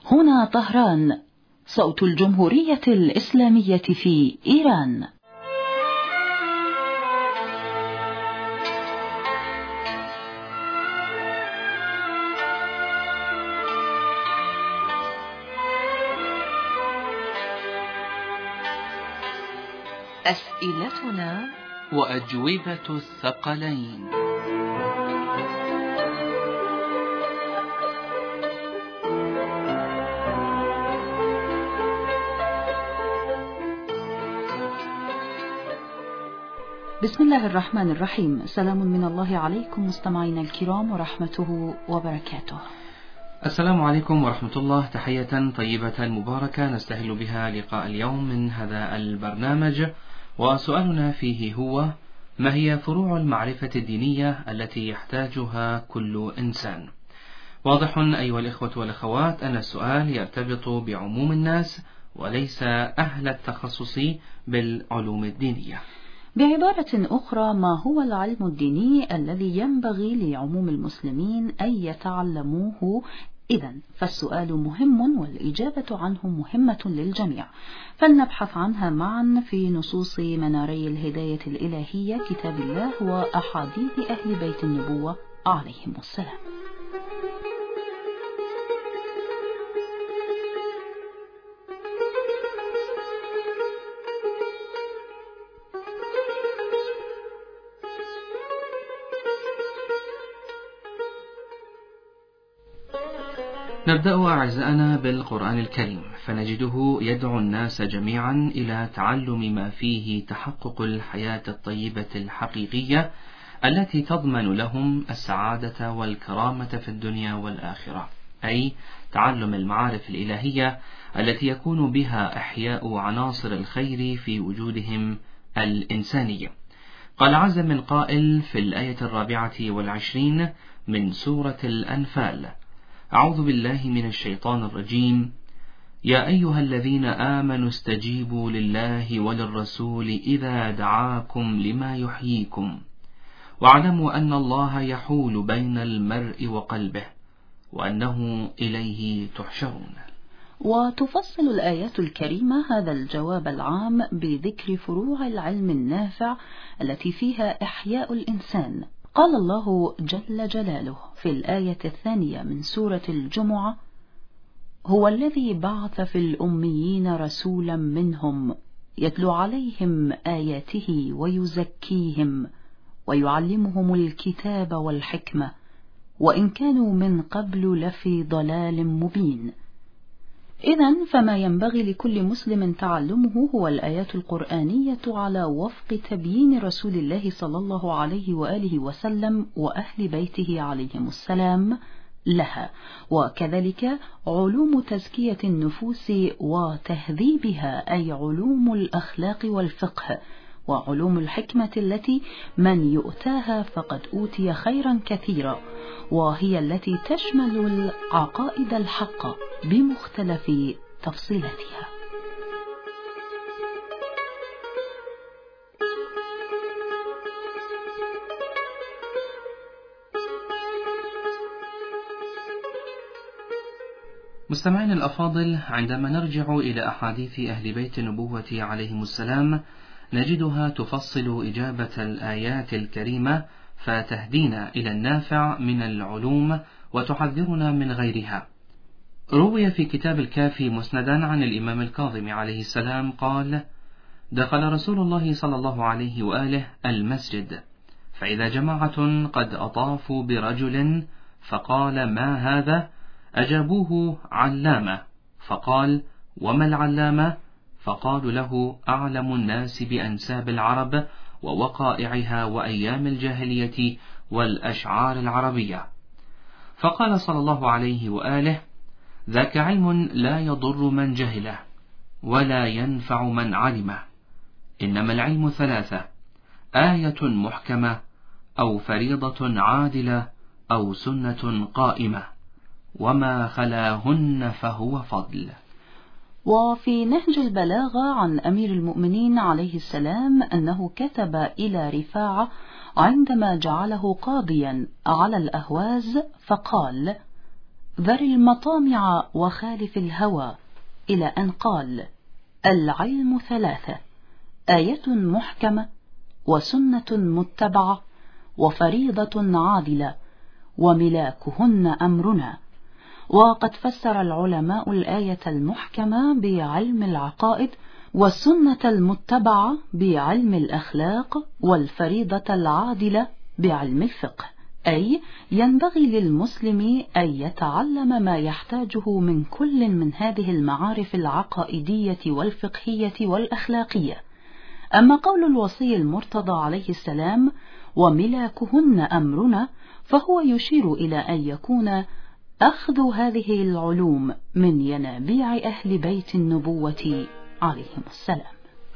هنا طهران، صوت الجمهورية الإسلامية في إيران. أسئلتنا وأجوبة الثقلين. بسم الله الرحمن الرحيم. سلام من الله عليكم مستمعينا الكرام ورحمته وبركاته. السلام عليكم ورحمة الله، تحية طيبة مباركة نستهل بها لقاء اليوم من هذا البرنامج، وسؤالنا فيه هو: ما هي فروع المعرفة الدينية التي يحتاجها كل إنسان؟ واضح أيها الإخوة والأخوات أن السؤال يرتبط بعموم الناس وليس أهل التخصص بالعلوم الدينية. بعبارة أخرى، ما هو العلم الديني الذي ينبغي لعموم المسلمين أن يتعلموه؟ إذن فالسؤال مهم والإجابة عنه مهمة للجميع، فلنبحث عنها معا في نصوص مناري الهداية الإلهية، كتاب الله وأحاديث أهل بيت النبوة عليهم السلام. نبدأ أعزائنا بالقرآن الكريم، فنجده يدعو الناس جميعا إلى تعلم ما فيه تحقق الحياة الطيبة الحقيقية التي تضمن لهم السعادة والكرامة في الدنيا والآخرة، أي تعلم المعارف الإلهية التي يكون بها إحياء عناصر الخير في وجودهم الإنساني. قال عز من قائل في الآية 24 من سورة الأنفال: أعوذ بالله من الشيطان الرجيم: يا أيها الذين آمنوا استجيبوا لله وللرسول إذا دعاكم لما يحييكم واعلموا أن الله يحول بين المرء وقلبه وأنه إليه تحشرون. وتفصل الآيات الكريمة هذا الجواب العام بذكر فروع العلم النافع التي فيها إحياء الإنسان. قال الله جل جلاله في الآية 2 من سورة الجمعة: هو الذي بعث في الأميين رسولا منهم يتلو عليهم آياته ويزكيهم ويعلمهم الكتاب والحكمة وإن كانوا من قبل لفي ضلال مبين. إذن فما ينبغي لكل مسلم تعلمه هو الآيات القرآنية على وفق تبيين رسول الله صلى الله عليه وآله وسلم وأهل بيته عليهم السلام لها، وكذلك علوم تزكية النفوس وتهذيبها، أي علوم الأخلاق والفقه، وعلوم الحكمة التي من يؤتاها فقد أوتي خيرا كثيرا، وهي التي تشمل العقائد الحق بمختلف تفصيلاتها. مستمعين الأفاضل، عندما نرجع إلى أحاديث أهل بيت النبوة عليهم السلام نجدها تفصل إجابة الآيات الكريمة، فتهدينا إلى النافع من العلوم وتحذرنا من غيرها. روي في كتاب الكافي مسندا عن الإمام الكاظم عليه السلام قال: دخل رسول الله صلى الله عليه وآله المسجد، فإذا جماعة قد أطافوا برجل فقال: ما هذا؟ أجابوه: علامة. فقال: وما العلامة؟ فقالوا له: أعلم الناس بأنساب العرب ووقائعها وأيام الجاهلية والأشعار العربية. فقال صلى الله عليه وآله: ذاك علم لا يضر من جهله ولا ينفع من علمه، إنما العلم 3: آية محكمة، أو فريضة عادلة، أو سنة قائمة، وما خلاهن فهو فضل. وفي نهج البلاغة عن أمير المؤمنين عليه السلام أنه كتب إلى رفاعة عندما جعله قاضيا على الأهواز فقال: ذر المطامع وخالف الهوى، إلى أن قال: العلم ثلاثة: آية محكمة، وسنة متبعة، وفريضة عادلة، وملاكهن أمرنا. وقد فسر العلماء الآية المحكمة بعلم العقائد، والسنة المتبعة بعلم الأخلاق، والفريضة العادلة بعلم الفقه، أي ينبغي للمسلم أن يتعلم ما يحتاجه من كل من هذه المعارف العقائدية والفقهية والأخلاقية. أما قول الوصي المرتضى عليه السلام: وملاكهن أمرنا، فهو يشير إلى أن يكون أخذ هذه العلوم من ينابيع أهل بيت النبوة عليهم السلام.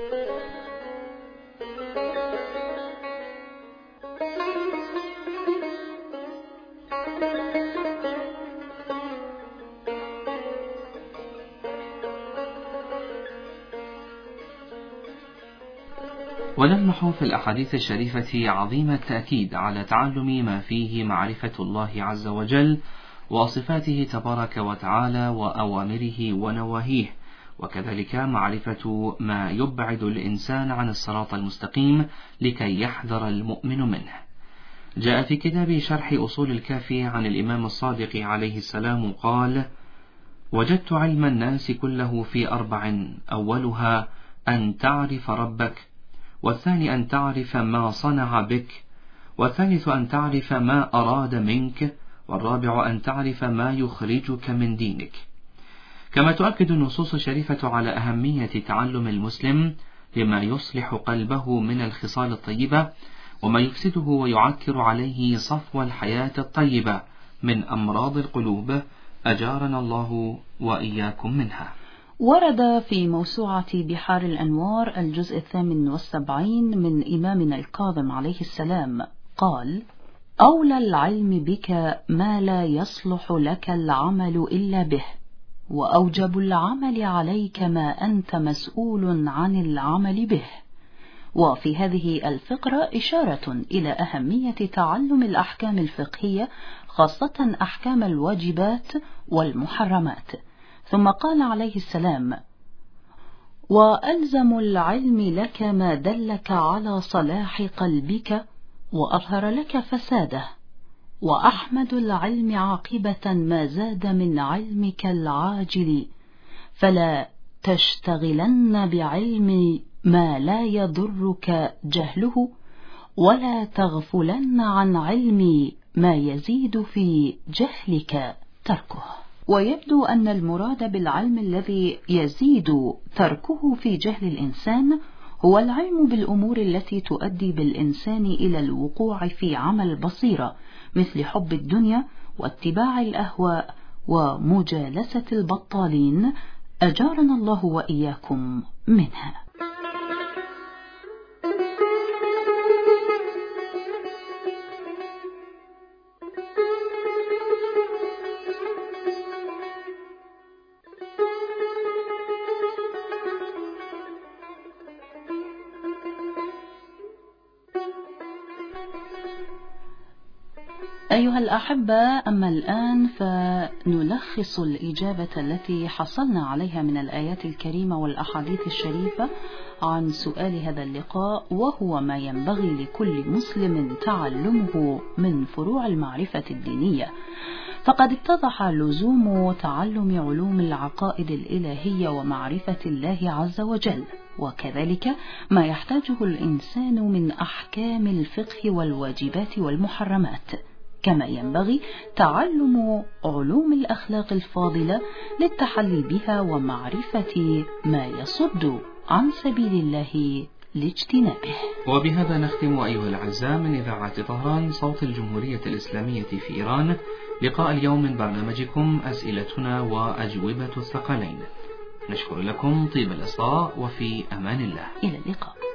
ونلمح في الأحاديث الشريفة عظيم التأكيد على تعلم ما فيه معرفة الله عز وجل وصفاته تبارك وتعالى وأوامره ونواهيه، وكذلك معرفة ما يبعد الإنسان عن الصراط المستقيم لكي يحذر المؤمن منه. جاء في كتاب شرح أصول الكافي عن الإمام الصادق عليه السلام قال: وجدت علم الناس كله في 4: أولها أن تعرف ربك، والثاني أن تعرف ما صنع بك، والثالث أن تعرف ما أراد منك، والرابع أن تعرف ما يخرجك من دينك. كما تؤكد النصوص الشريفة على أهمية تعلم المسلم لما يصلح قلبه من الخصال الطيبة، وما يفسده ويعكر عليه صفو الحياة الطيبة من أمراض القلوب، أجارنا الله وإياكم منها. ورد في موسوعة بحار الأنوار الجزء 78 من إمامنا الكاظم عليه السلام قال: أولى العلم بك ما لا يصلح لك العمل إلا به، وأوجب العمل عليك ما أنت مسؤول عن العمل به. وفي هذه الفقرة إشارة إلى أهمية تعلم الأحكام الفقهية، خاصة أحكام الواجبات والمحرمات. ثم قال عليه السلام: وألزم العلم لك ما دلك على صلاح قلبك وأظهر لك فساده، وأحمد العلم عاقبة ما زاد من علمك العاجل، فلا تشتغلن بعلم ما لا يضرك جهله، ولا تغفلن عن علم ما يزيد في جهلك تركه. ويبدو أن المراد بالعلم الذي يزيد تركه في جهل الإنسان هو العلم بالأمور التي تؤدي بالإنسان إلى الوقوع في عمى البصيرة، مثل حب الدنيا واتباع الأهواء ومجالسة البطالين، أجارنا الله وإياكم منها. أيها الأحبة، أما الآن فنلخص الإجابة التي حصلنا عليها من الآيات الكريمة والأحاديث الشريفة عن سؤال هذا اللقاء، وهو ما ينبغي لكل مسلم تعلمه من فروع المعرفة الدينية. فقد اتضح لزوم تعلم علوم العقائد الإلهية ومعرفة الله عز وجل، وكذلك ما يحتاجه الإنسان من أحكام الفقه والواجبات والمحرمات، كما ينبغي تعلم علوم الأخلاق الفاضلة للتحلي بها ومعرفة ما يصد عن سبيل الله لاجتنابه. وبهذا نختم أيها الأعزاء من إذاعة طهران صوت الجمهورية الإسلامية في إيران لقاء اليوم من برنامجكم أسئلتنا وأجوبة الثقلين. نشكر لكم طيب الإصغاء، وفي أمان الله. إلى اللقاء.